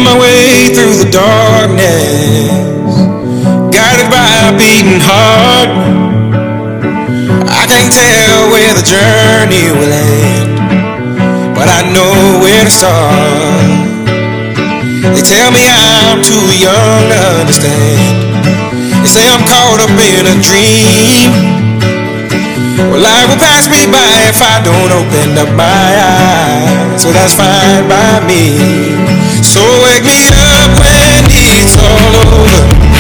my way through the darkness, guided by a beating heart. I can't tell where the journey will end, but I know where to start. They tell me I'm too young to understand. They say I'm caught up in a dream. Well, life will pass me by if I don't open up my eyes, so that's fine by me. So wake me up when it's all over.